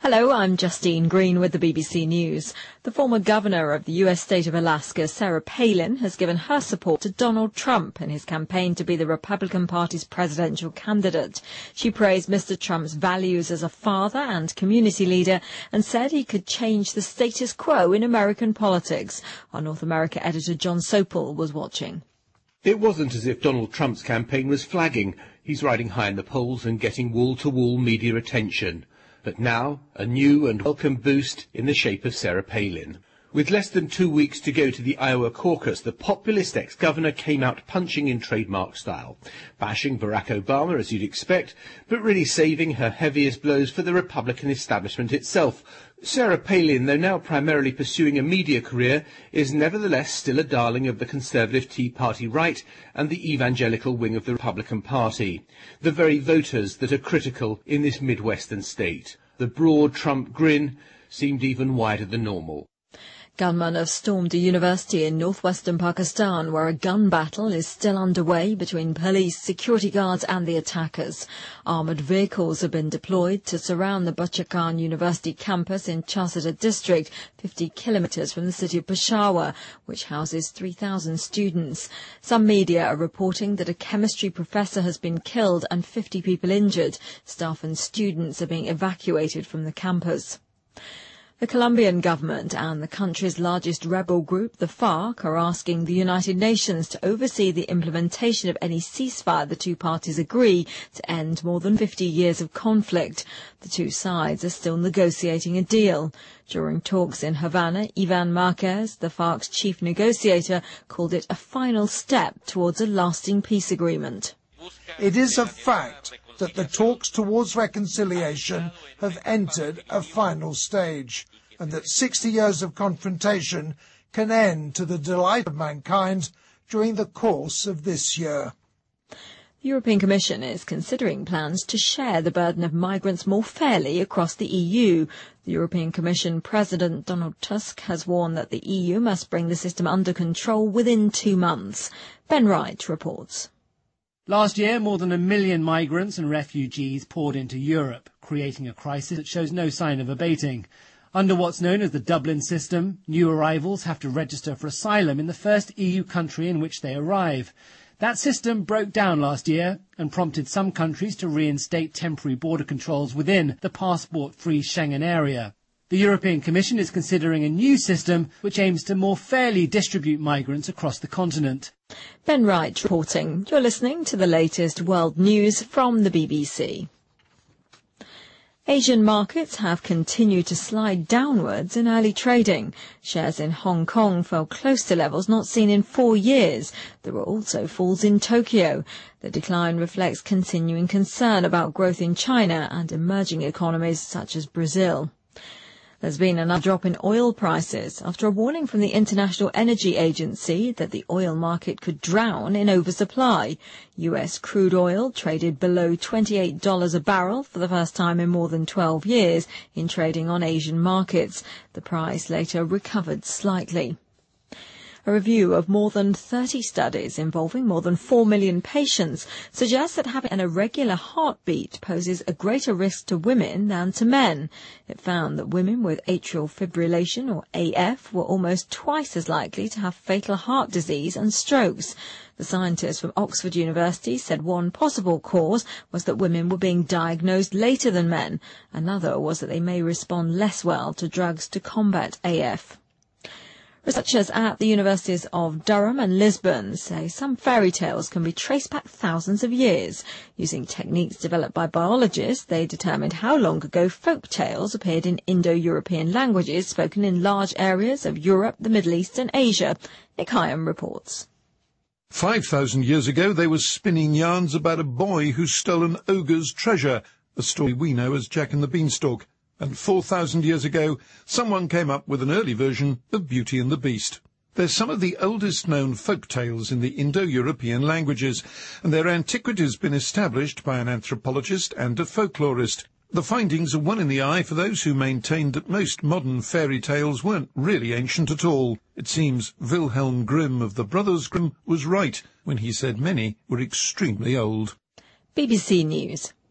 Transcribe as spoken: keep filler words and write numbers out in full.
Hello, I'm Justine Green with the B B C News. The former governor of the U S state of Alaska, Sarah Palin, has given her support to Donald Trump in his campaign to be the Republican Party's presidential candidate. She praised Mister Trump's values as a father and community leader and said he could change the status quo in American politics. Our North America editor John Sopel was watching. It wasn't as if Donald Trump's campaign was flagging. He's riding high in the polls and getting wall-to-wall media attention. But now, a new and welcome boost in the shape of Sarah Palin. With less than two weeks to go to the Iowa caucus, the populist ex-governor came out punching in trademark style, bashing Barack Obama as you'd expect, but really saving her heaviest blows for the Republican establishment itself. Sarah Palin, though now primarily pursuing a media career, is nevertheless still a darling of the conservative Tea Party right and the evangelical wing of the Republican Party, the very voters that are critical in this Midwestern state. The broad Trump grin seemed even wider than normal. Gunmen have stormed a university in northwestern Pakistan where a gun battle is still underway between police, security guards and the attackers. Armoured vehicles have been deployed to surround the Bachar Khan University campus in Chhatar district, fifty kilometres from the city of Peshawar, which houses three thousand students. Some media are reporting that a chemistry professor has been killed and fifty people injured. Staff and students are being evacuated from the campus. The Colombian government and the country's largest rebel group, the FARC, are asking the United Nations to oversee the implementation of any ceasefire the two parties agree to end more than fifty years of conflict. The two sides are still negotiating a deal. During talks in Havana, Ivan Marquez, the FARC's chief negotiator, called it a final step towards a lasting peace agreement. It is a fact that the talks towards reconciliation have entered a final stage, and that sixty years of confrontation can end to the delight of mankind during the course of this year. The European Commission is considering plans to share the burden of migrants more fairly across the E U. The European Commission President Donald Tusk has warned that the E U must bring the system under control within two months. Ben Wright reports. Last year, more than a million migrants and refugees poured into Europe, creating a crisis that shows no sign of abating. Under what's known as the Dublin system, new arrivals have to register for asylum in the first E U country in which they arrive. That system broke down last year and prompted some countries to reinstate temporary border controls within the passport-free Schengen area. The European Commission is considering a new system which aims to more fairly distribute migrants across the continent. Ben Wright reporting. You're listening to the latest world news from the B B C. Asian markets have continued to slide downwards in early trading. Shares in Hong Kong fell close to levels not seen in four years. There were also falls in Tokyo. The decline reflects continuing concern about growth in China and emerging economies such as Brazil. There's been another drop in oil prices after a warning from the International Energy Agency that the oil market could drown in oversupply. U S crude oil traded below twenty-eight dollars a barrel for the first time in more than twelve years in trading on Asian markets. The price later recovered slightly. A review of more than thirty studies involving more than four million patients suggests that having an irregular heartbeat poses a greater risk to women than to men. It found that women with atrial fibrillation, or A F, were almost twice as likely to have fatal heart disease and strokes. The scientists from Oxford University said one possible cause was that women were being diagnosed later than men. Another was that they may respond less well to drugs to combat A F. Researchers at the universities of Durham and Lisbon say some fairy tales can be traced back thousands of years. Using techniques developed by biologists, they determined how long ago folk tales appeared in Indo-European languages spoken in large areas of Europe, the Middle East and Asia. Nick Hyam reports. Five thousand years ago, they were spinning yarns about a boy who stole an ogre's treasure, a story we know as Jack and the Beanstalk. And four thousand years ago, someone came up with an early version of Beauty and the Beast. They're some of the oldest known folk tales in the Indo-European languages, and their antiquity has been established by an anthropologist and a folklorist. The findings are one in the eye for those who maintained that most modern fairy tales weren't really ancient at all. It seems Wilhelm Grimm of the Brothers Grimm was right when he said many were extremely old. B B C News.